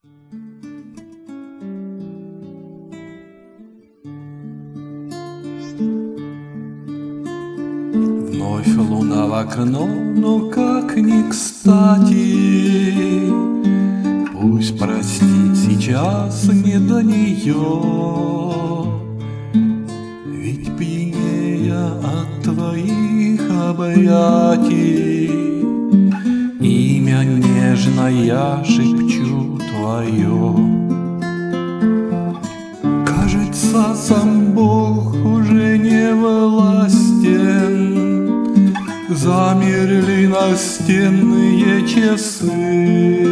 Вновь луна в окно, но как ни кстати. Пусть простит, сейчас не до нее, ведь пьянея от твоих объятий имя нежное шепчу твое. Кажется, сам Бог уже не властен, замерли настенные часы.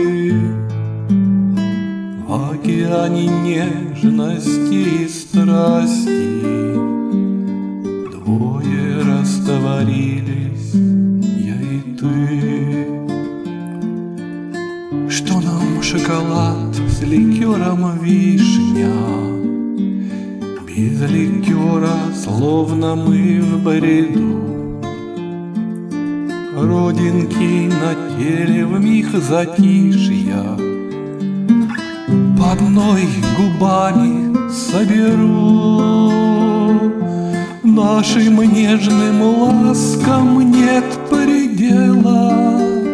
В океане нежности и страсти двое растворились, я и ты. Что нам шоколад с ликером вишня? Без ликера, словно мы в бреду. Родинки на теле вмиг затишья по одной губами соберу. Нашим нежным ласкам нет предела.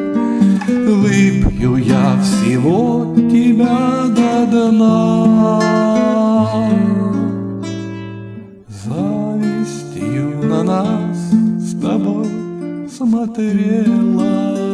Выпью я всего тебя до дна. Завистью на нас с тобой смотрела.